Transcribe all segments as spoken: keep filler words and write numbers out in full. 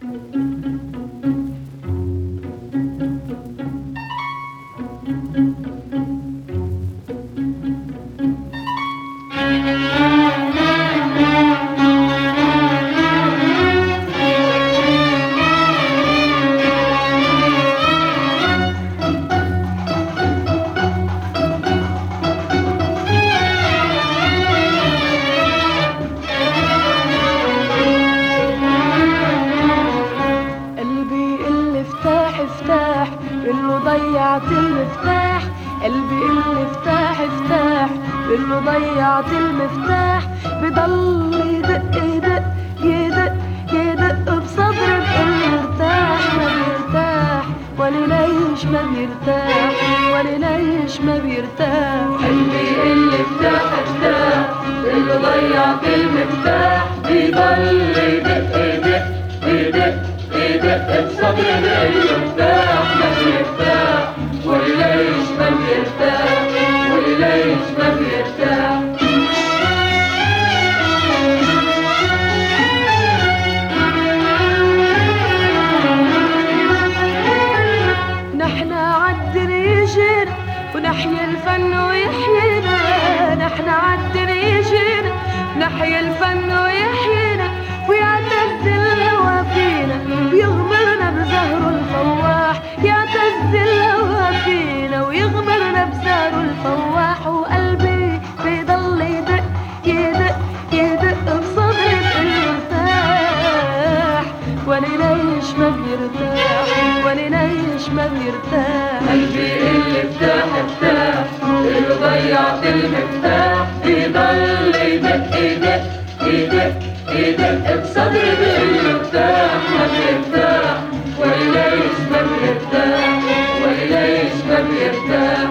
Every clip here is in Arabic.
ضيعت المفتاح، قلبي اللي افتح افتح اللي ضيعت المفتاح. بضل يدق يدق يدق يدق بصدري بقلبي ارتاح ما بيرتاح، ولي ليش ما بيرتاح، ولي ليش ما بيرتاح. قلبي اللي افتح افتح اللي ضيعت المفتاح. بضل يدق يدق يدق يدق بصدري بقلبي ارتاح ما بيرتاح، وليش ما بيرتاح، وليش ما بيرتاح. نحنا عالدنيا جينا ونحيا الفن ويحيينا، نحنا عالدنيا جينا ونحيا الفن ويحيينا، ويعتز الهوى فينا ويغمرنا بزهره الفواح، يعتز الهوى فينا ويغمرنا بزهره الفواح. وقلبي بيضل يدق يدق يدق بصدري بقلبي ارتاح، ولي ليش ما بيرتاح، ولي ليش ما بيرتاح. قلبي اللي افتح افتح اللي ضيعت المفتاح. بيضل يدق يدق يدق يدق بصدري بقلبي ارتاح ما بيرتاح، وليش ما بيرتاح، وليش ما بيرتاح.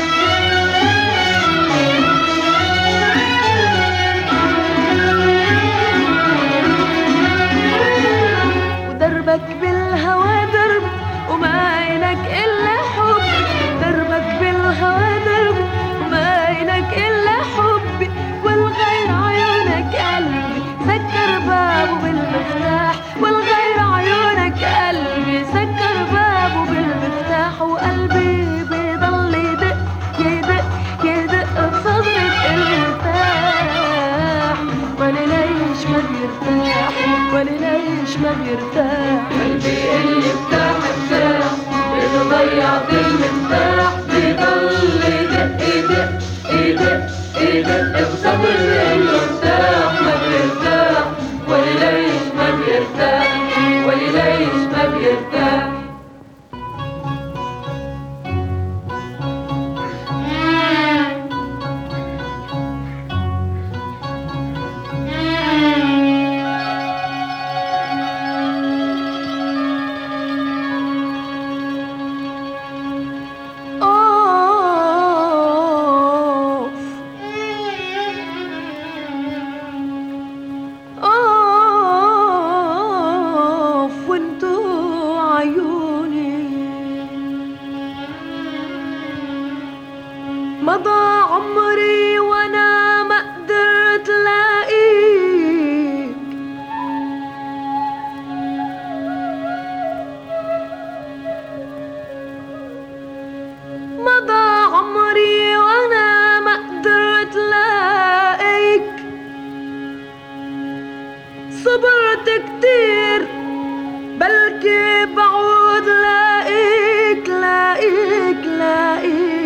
ودربك بالهوى درب وما إلك إلا حب، دربك بالهوى درب وما إلك إلا حبي، والغير عيونك قلبي سكر بابه بالمفتاح، والغير عيونك قلبي سكر بابه بالمفتاح. وقلبي بيضل يدق يدق يدق بصدري بقلبي ارتاح، ولي ليش ما بيرتاح، ولي ليش ما بيرتاح. قلبي اللي افتح افتح اللي ضيعت المفتاح. بيضل يدق يدق يدق يدق بصدري بقلبي ارتاح ما بيرتاح، وليش ما بيرتاح، وليش ما بيرتاح. مضى عمري وانا ما قدرت لاقيك، مضى عمري وانا ما قدرت لاقيك. صبرت كتير بلكي بعود لاقيك لاقيك لاقيك.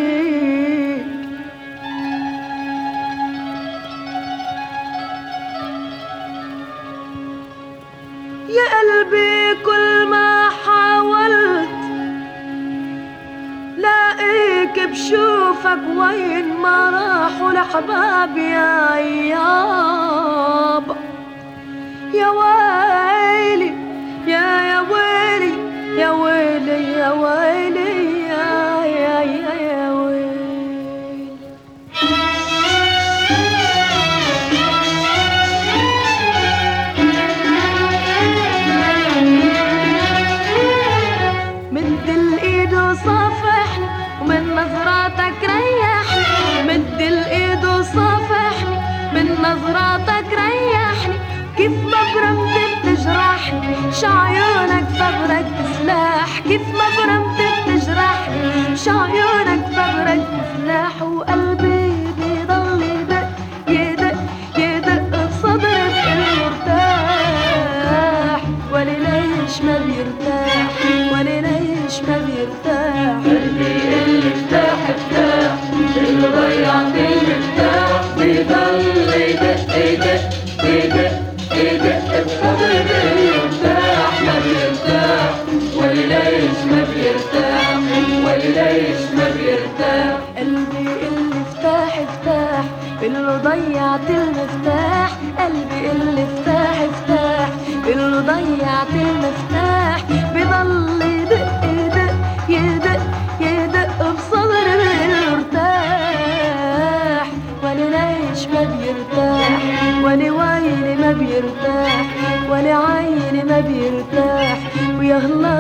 يا قلبي كل ما حاولت لاقيك بشوفك وين ما راحوا الأحباب. يا يابا يا ويلي يا يا ويلي يا ويلي يا ويلي يا يا يا يا ويلي. مد الايد وصافحني ومن نظراتك ريحني، مد الايد وصافحني من نظراتك ريحني. كيف ما برمت رمش عيونك فبرك سلاح وقلبي بيضل يدق يدق يدق بصدرك المرتاح ولي ليش ما بيرتاح ولي ليش ما بيرتاح قلبي اللي افتح افتح اللي ضيعت المفتاح بيضل يدق يدق يدق يدق بصدر المرتاح ما بيرتاح ولي ليش ما بيرتاح ولي ليش ما بيرتاح قلبي اللي افتح افتح اللي ضيعت المفتاح قلبي اللي افتح افتح اللي ضيعت المفتاح بضل يدق يدق يدق يدق بصدر المرتاح ولي ليش ما بيرتاح ولي ويلي ما بيرتاح ولي عيني ما بيرتاح ويا الله